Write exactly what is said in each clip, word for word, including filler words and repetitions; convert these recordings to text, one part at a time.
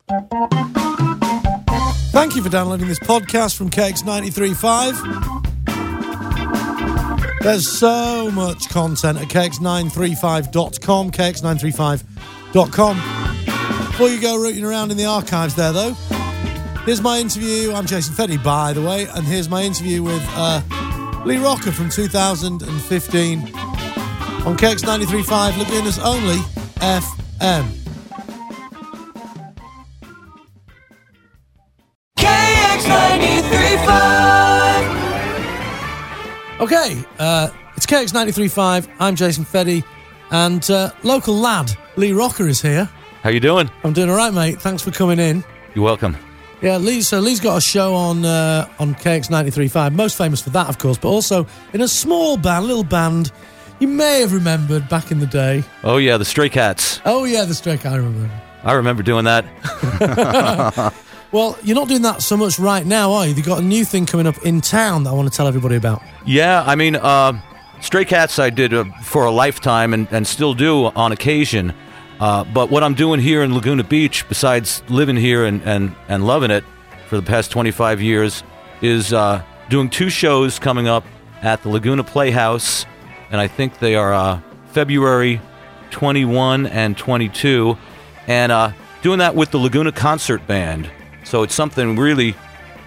Thank you for downloading this podcast from K X ninety-three point five. There's so much content at K X nine thirty-five dot com, K X nine thirty-five dot com. Before you go rooting around in the archives there, though, here's my interview. I'm Jason Feddy, by the way, and here's my interview with uh, Lee Rocker from two thousand fifteen on K X ninety-three point five, Laguna's only F M. K X ninety-three point five. Okay, uh, it's K X ninety-three point five. I'm Jason Feddy, and uh, local lad Lee Rocker is here. How you doing? I'm doing all right, mate. Thanks for coming in. You're welcome. Yeah, Lee. So Lee's got a show on uh, on K X ninety-three point five. Most famous for that, of course, but also in a small band, little band you may have remembered back in the day. Oh yeah, the Stray Cats. Oh yeah, the Stray Cats. I remember. I remember doing that. Well, you're not doing that so much right now, are you? You've got a new thing coming up in town that I want to tell everybody about. Yeah, I mean, uh, Stray Cats I did uh, for a lifetime and, and still do on occasion. Uh, but what I'm doing here in Laguna Beach, besides living here and, and, and loving it for the past twenty-five years, is uh, doing two shows coming up at the Laguna Playhouse. And I think they are uh, February twenty-first and twenty-second. And uh, doing that with the Laguna Concert Band. So it's something really,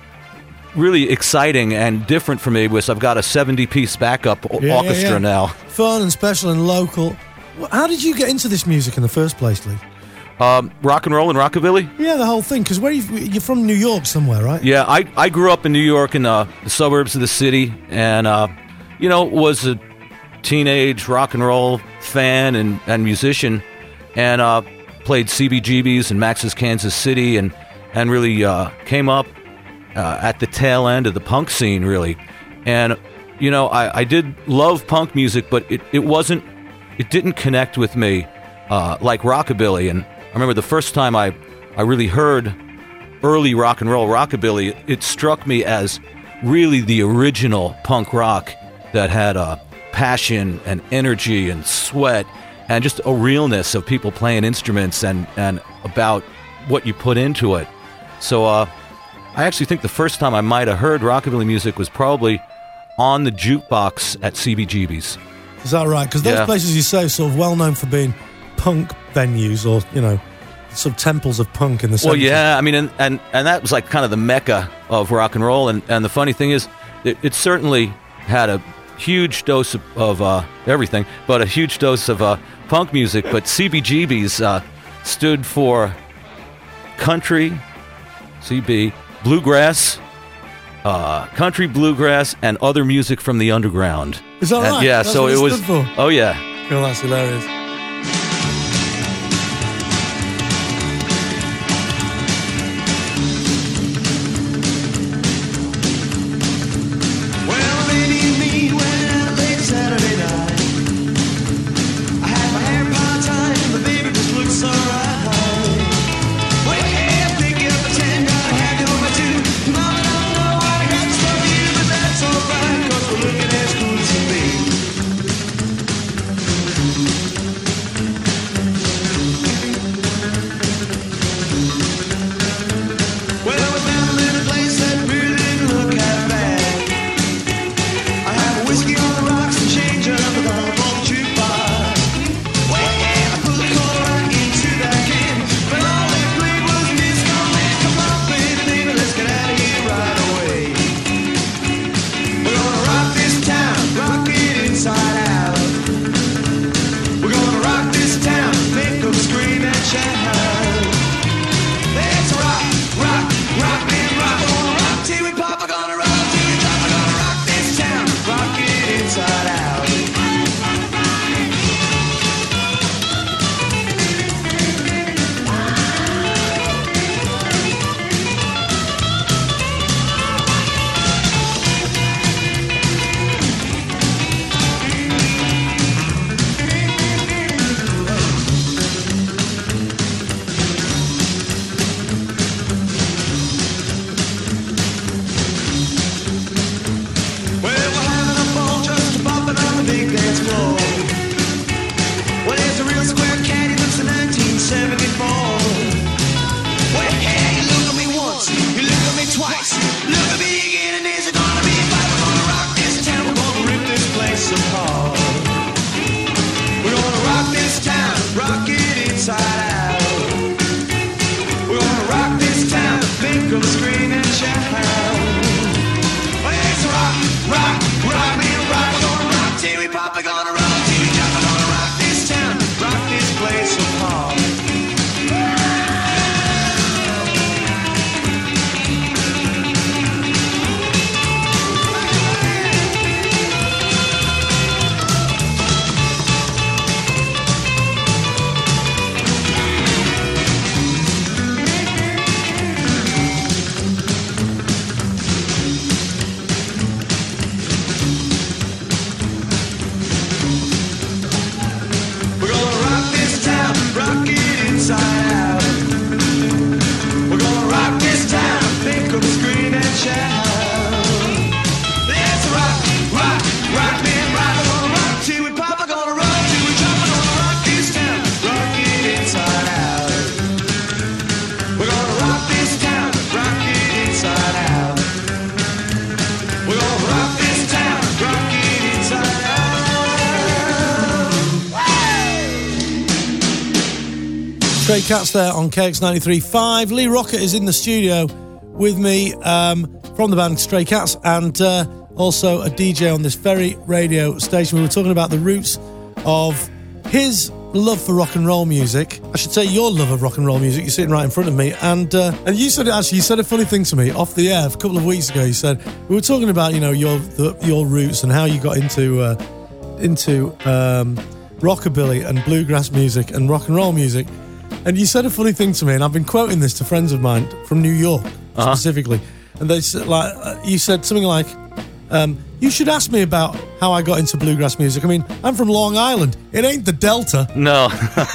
really exciting and different for me because I've got a seventy-piece backup yeah, orchestra yeah, yeah. now. Fun and special and local. How did you get into this music in the first place, Lee? Um, rock and roll and rockabilly? Yeah, the whole thing. Because where you, you're from New York somewhere, right? Yeah, I, I grew up in New York in uh, the suburbs of the city and, uh, you know, was a teenage rock and roll fan and, and musician and uh, played C B G B's in Max's Kansas City and and really uh, came up uh, at the tail end of the punk scene, really. And, you know, I, I did love punk music, but it, it wasn't, it didn't connect with me uh, like rockabilly. And I remember the first time I, I really heard early rock and roll rockabilly, it, it struck me as really the original punk rock that had uh, passion and energy and sweat and just a realness of people playing instruments and, and about what you put into it. So uh, I actually think the first time I might have heard rockabilly music was probably on the jukebox at C B G B's. Is that right? Because those Yeah. places you say are sort of well known for being punk venues or, you know, sort of temples of punk in the Well, seventies. yeah, I mean, and, and, and that was like kind of the mecca of rock and roll. And, and the funny thing is, it, it certainly had a huge dose of, of uh, everything, but a huge dose of uh, punk music. But C B G B's uh, stood for country, C B, bluegrass, uh, country bluegrass, and other music from the underground. Is that And, right? Yeah, That's so what it was. stood for? Oh yeah. Well, that's hilarious. Well, lady, me when late Saturday night, I had my hair part-time, the baby just looked so right. Wake up, pick up a ten, gotta have you on my two. Mama don't know what I got to for you, but that's alright, cause we're looking as cool as can be. Stray Cats there on K X ninety-three point five. Lee Rocker is in the studio with me um, from the band Stray Cats, and uh, also a D J on this very radio station. We were talking about the roots of his love for rock and roll music. I should say your love of rock and roll music. You're sitting right in front of me, and uh, and you said actually you said a funny thing to me off the air a couple of weeks ago. You said we were talking about you know your the, your roots and how you got into uh, into um, rockabilly and bluegrass music and rock and roll music. And you said a funny thing to me, and I've been quoting this to friends of mine from New York uh-huh. specifically. And they said, like, uh, you said something like, um, "You should ask me about how I got into bluegrass music. I mean, I'm from Long Island. It ain't the Delta." No,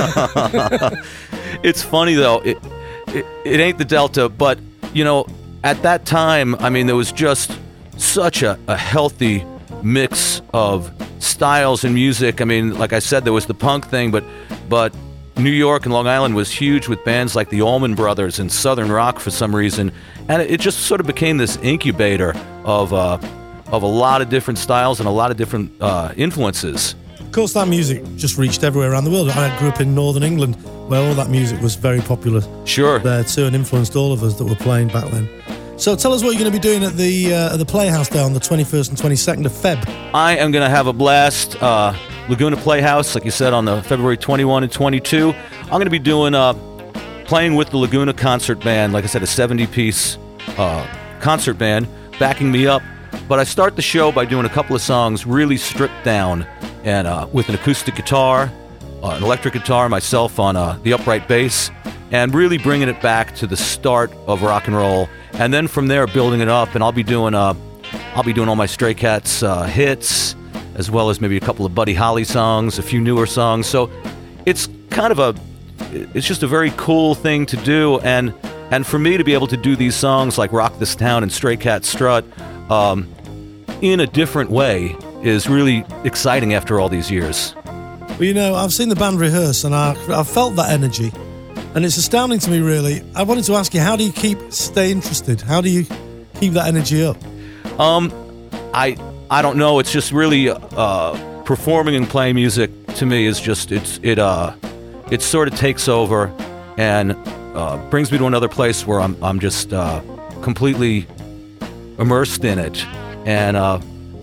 it's funny though. It, it it ain't the Delta, but you know, at that time, I mean, there was just such a, a healthy mix of styles and music. I mean, like I said, there was the punk thing, but but. New York and Long Island was huge with bands like the Allman Brothers and Southern Rock for some reason, and it just sort of became this incubator of uh, of a lot of different styles and a lot of different uh, influences. Of course, that music just reached everywhere around the world. I grew up in Northern England, where all that music was very popular. Sure, there too, and influenced all of us that were playing back then. So tell us what you're going to be doing at the uh, at the Playhouse there on the twenty-first and twenty-second of February. I am going to have a blast. Uh, Laguna Playhouse, like you said, on the February twenty-first and twenty-second. I'm going to be doing uh, playing with the Laguna Concert Band. Like I said, a seventy-piece uh, concert band backing me up. But I start the show by doing a couple of songs really stripped down, and uh, with an acoustic guitar, uh, an electric guitar, myself on uh, the upright bass, and really bringing it back to the start of rock and roll. And then from there, building it up. And I'll be doing uh, I'll be doing all my Stray Cats uh, hits, as well as maybe a couple of Buddy Holly songs, a few newer songs. So it's kind of a, it's just a very cool thing to do. And and for me to be able to do these songs like Rock This Town and Stray Cat Strut um, in a different way is really exciting after all these years. Well, you know, I've seen the band rehearse, and I, I've felt that energy. And it's astounding to me, really. I wanted to ask you, how do you keep, stay interested? How do you keep that energy up? Um, I... I don't know. It's just really uh, performing and playing music to me is just it's it uh it sort of takes over and uh, brings me to another place where I'm I'm just uh, completely immersed in it, and uh,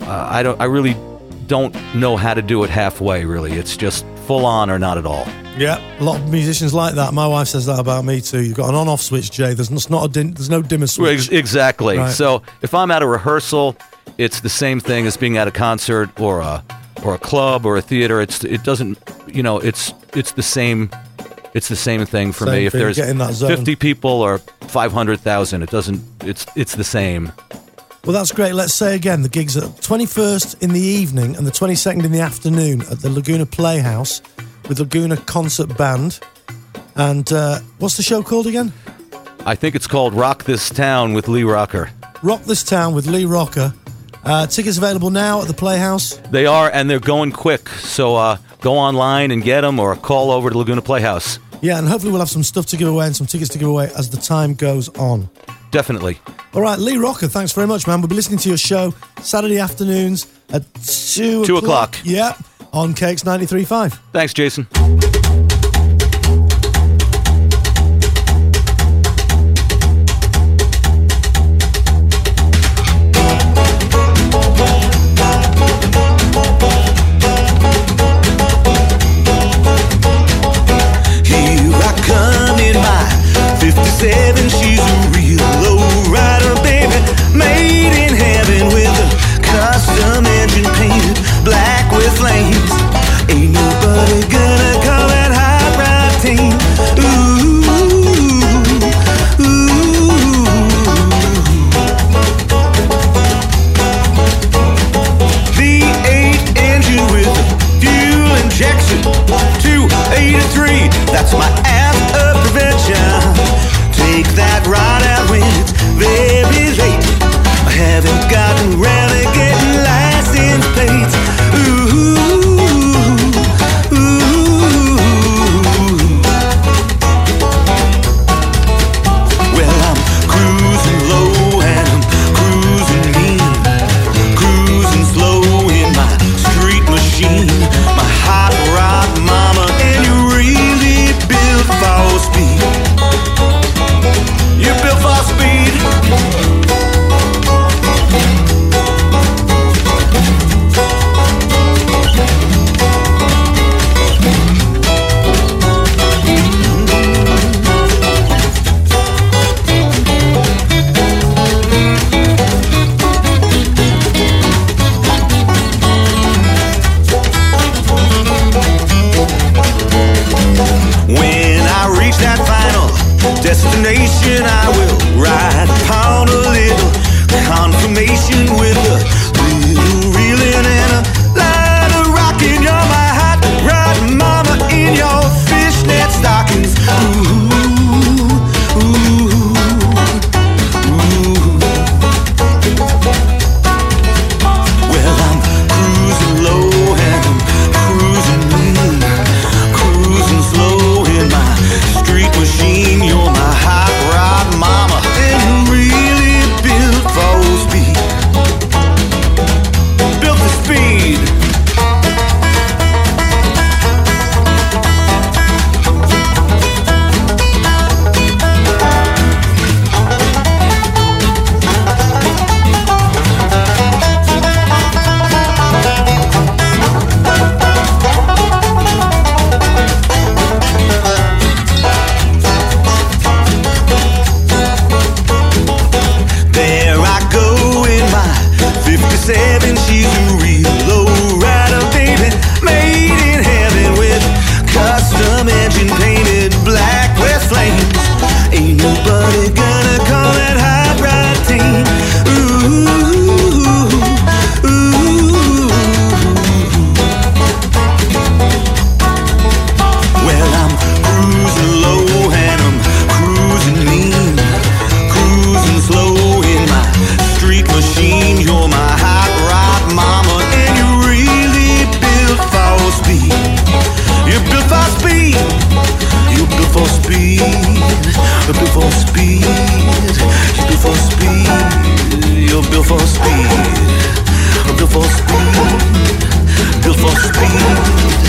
I don't I really don't know how to do it halfway. Really, it's just full on or not at all. Yeah, a lot of musicians like that. My wife says that about me too. You've got an on-off switch, Jay. There's not a dim, there's no dimmer switch. Exactly. Right. So if I'm at a rehearsal, it's the same thing as being at a concert or a or a club or a theater. It's it doesn't you know it's it's the same it's the same thing for same me. If thing, there's get in that zone. fifty people or five hundred thousand, it doesn't it's it's the same. Well, that's great. Let's say again, the gigs are twenty-first in the evening and the twenty-second in the afternoon at the Laguna Playhouse with Laguna Concert Band. And uh, what's the show called again? I think it's called Rock This Town with Lee Rocker. Rock This Town with Lee Rocker. Uh, tickets available now at the Playhouse? They are, and they're going quick. So uh, go online and get them or call over to Laguna Playhouse. Yeah, and hopefully we'll have some stuff to give away and some tickets to give away as the time goes on. Definitely. All right, Lee Rocker, thanks very much, man. We'll be listening to your show Saturday afternoons at two, two o'clock. o'clock. Yeah, on K X ninety-three point five. Thanks, Jason. fifty-seven, she's a real low-rider, baby. Made in heaven with a custom engine painted black with flames. Ain't nobody gonna come and I will ride upon a little confirmation with a little reeling and a line of rocking. You're my hot rod mama in your fishnet stockings. Ooh, ooh, ooh. Well, I'm cruising low and I'm cruising mean, cruising slow in my street machine. You're my hot rod mama and you really built for speed. Built for speed. There I go in my fifty-seven. She's a real low rider, baby, made in heaven with custom engine painted black with flames. Ain't nobody gonna call that hot rod team. Ooh, ooh. Well, I'm cruising low and I'm cruising mean, cruising slow in my street machine. You're my hot rod mama and you really built for speed. You're built for speed. You're built for speed. You're built for speed. You're built for speed. You're built for speed. You're built for speed. Built for speed.